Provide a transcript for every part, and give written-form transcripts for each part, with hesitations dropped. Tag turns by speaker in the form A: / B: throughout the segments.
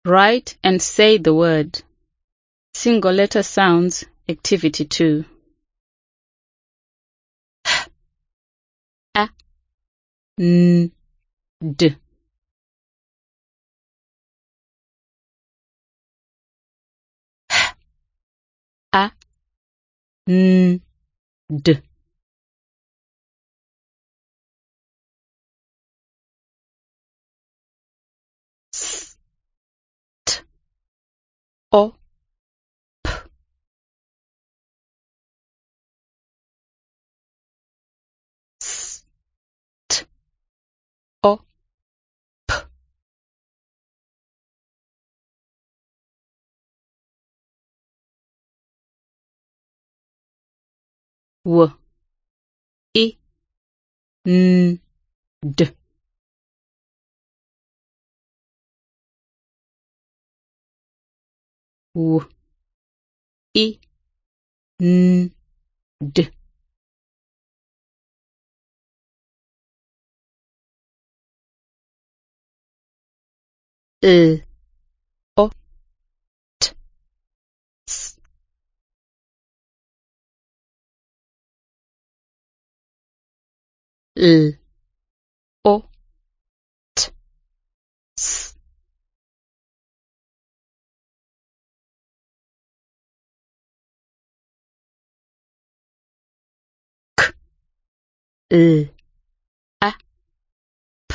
A: Write and say the word. Single letter sounds, activity 2. A, N, D. A, N, D. S, T, O, P. S, T, O, P. W, I, N, D. W, I, N, D. L, O, T, S. L, O, T, S. K, L, A, P.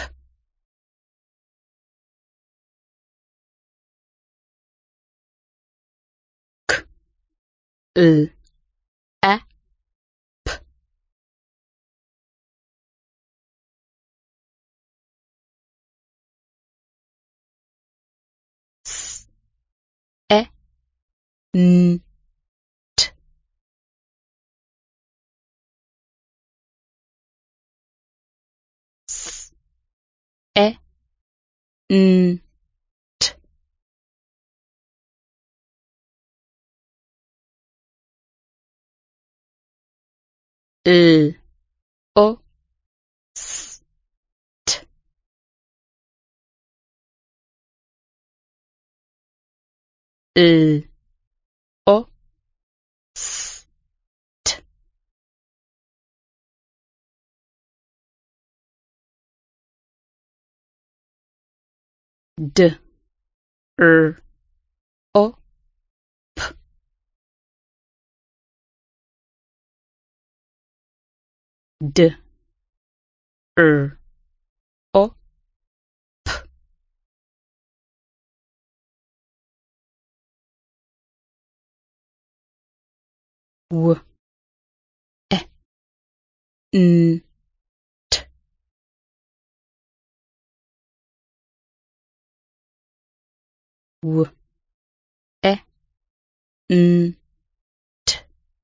A: K, L, A, P. S, E, N, T. S, E, N, T. L, O, S, T. L, O, S, T. D, R, O, P. D, R, O, P. W, E, N, T. W, E, N, T.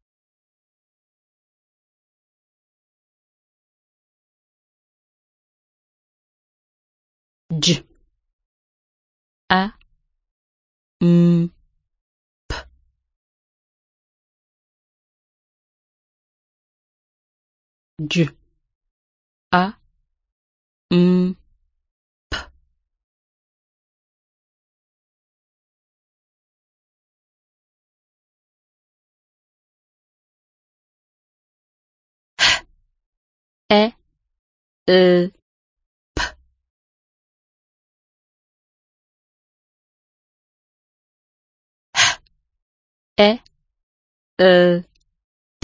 A: J, A, M, P. J, A, M, P. H, E, L, P. H, E, L, P.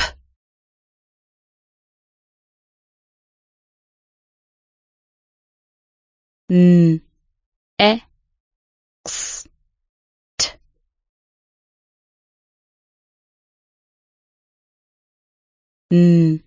A: N, E, X, T. N,